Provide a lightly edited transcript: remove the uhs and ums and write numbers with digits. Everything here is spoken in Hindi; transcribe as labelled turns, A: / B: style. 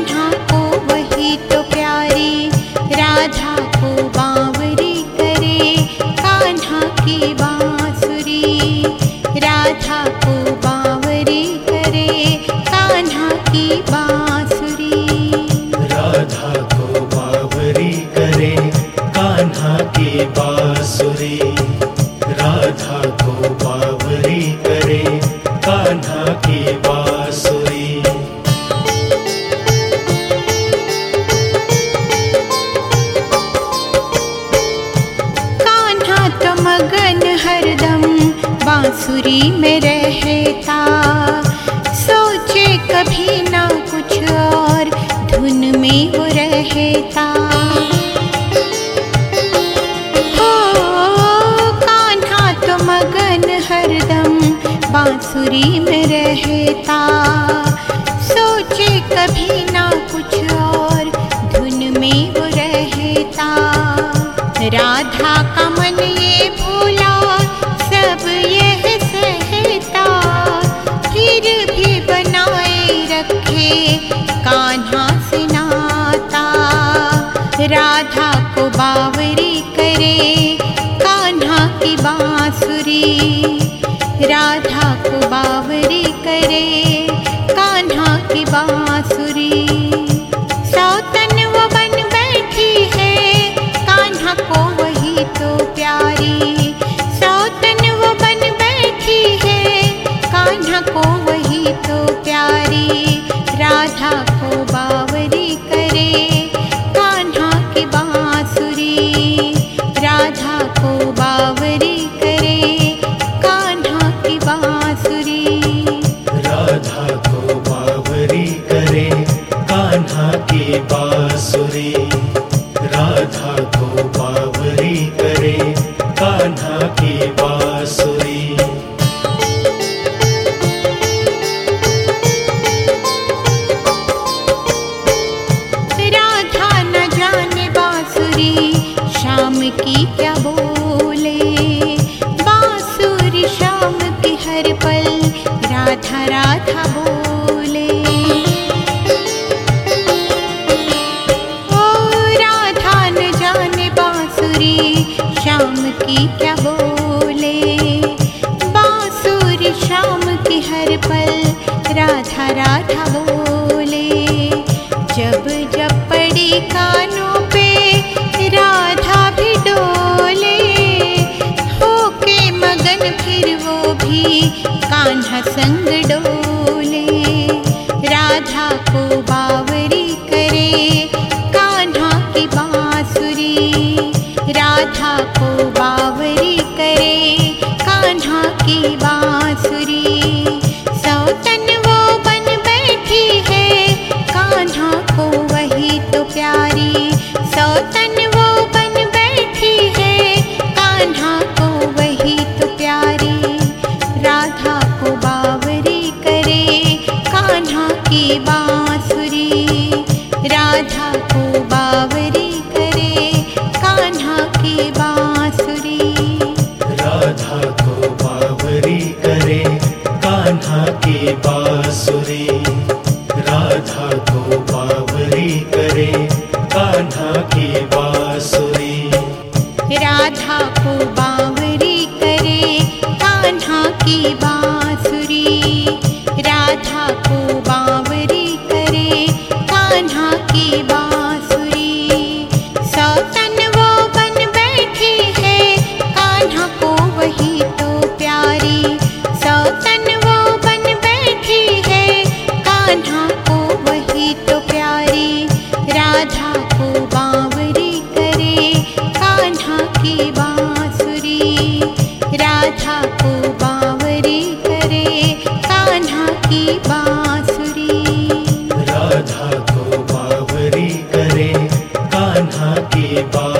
A: कान्हा को वही तो प्यारी, राधा को बांवरी करे कान्हा की बांसुरी। राधा को बांवरी करे कान्हा की बांसुरी।
B: राधा को बांवरी करे कान्हा की बांसुरी। राधा को बांवरी करे कान्हा की बांसुरी।
A: कान्हा तो मगन हरदम बांसुरी में रहता, सोचे कभी ना कुछ और धुन में वो रहता। हो कान्हा तो मगन हरदम बांसुरी में रहता, सोचे कभी ना कुछ और धुन में वो रहता। राधा का मन ये भूला सब यह सहता, फिर भी बनाए रखे कान्हा से नाता। राधा को बांवरी करे कान्हा की बांसुरी। राधा को बांवरी करे कान्हा की बांसुरी। सौतन वो बन बैठी है कान्हा को वही तो प्यारी। सौतन वो बन बैठी है कान्हा को वही तो प्यारी। राधा को बांवरी करे कान्हा की बांसुरी। राधा को बांवरी करे कान्हा की बांसुरी।
B: राधा को बांवरी करे कान्हा की बांसुरी। राधा को बांवरी करे कान्हा की बांसुरी।
A: राधा न जाने बांसुरी शाम की क्या बोले, बांसुरी शाम की हर पल राधा राधा बोले। ओ राधा न जाने बांसुरी शाम की क्या बोले, बांसुरी शाम की हर पल राधा राधा बोले। जब जब पड़ी कानों पे राधा भी डोले, होके मगन फिर वो भी कान्हा संग डोले। राधा को बांवरी करे कान्हा की बांसुरी। राधा को बांवरी करे कान्हा की बांसुरी। सौतन वो बन बैठी है कान्हा को वही तो प्यारी। सौतन वो बन बैठी है कान्हा को वही तो प्यारी। राधा को बांवरी करे कान्हा की बांसुरी। राधा को बांवरी करे कान्हा की बांसुरी।
B: राधा को बांवरी करे कान्हा की बांसुरी। राधा को बांवरी करे कान्हा की बांसुरी।
A: राधा को बांवरी करे कान्हा की बांसुरी। राधा को बांवरी करे कान्हा की बांसुरी। सौतन वो बन बैठी है कान्हा को वही तो प्यारी। सौतन वो बन बैठी है कान्हा को वही तो प्यारी। राधा को बांवरी करे कान्हा की बांसुरी। राधा को बांवरी करे कान्हा की बांसुरी।
B: राधा को बांवरी करे कान्हा की बांसुरी।